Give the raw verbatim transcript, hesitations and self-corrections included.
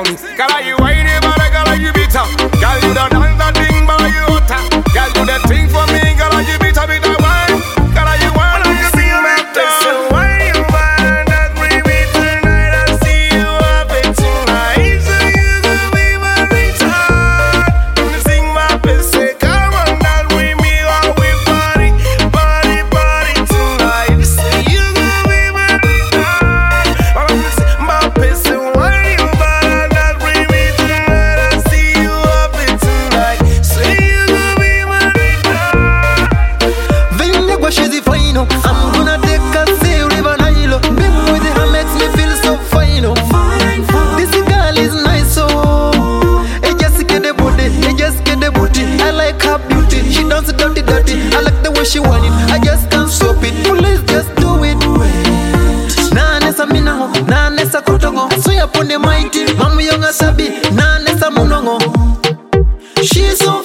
me. Girl, you whiny, but girl, you beat up. Girl, you don't dance that thing, but you hot. Girl, you the thing for me, girl, you beat up with that wine. Girl, you want to see my tongue. Why you want that bring me tonight? I see you up it tonight. So you could be my return. You sing my best, say come on, that with me while we party, party, party tonight. So you could be my return. I'm gonna sing my best, say why you want that bring me tonight? I see you up it tonight. So you could be my return. Venga kwa shizi final. I'm gonna take a sail river Nile. Being with her makes me feel so final. This girl is nice, oh. It just get the booty, it just get the booty. I like her beauty, she dance dirty, dirty. I like the way she want it, I just can't stop it. Please just do it. Na nesa minango, na nesa kotongo. Soya pone mighty, mamu yonga sabi, na nesa munongo. She's so